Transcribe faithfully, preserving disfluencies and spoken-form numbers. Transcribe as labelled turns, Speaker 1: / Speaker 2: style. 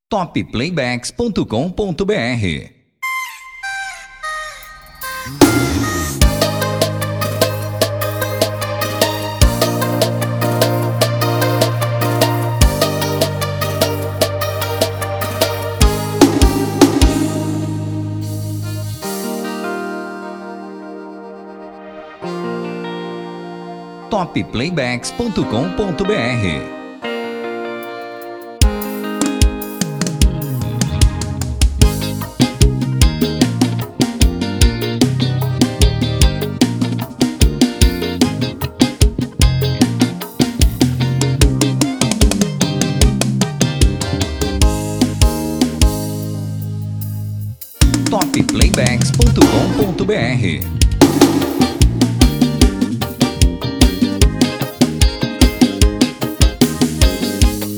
Speaker 1: top playbacks ponto com ponto br. top playbacks ponto com ponto br. top playbacks ponto com ponto br.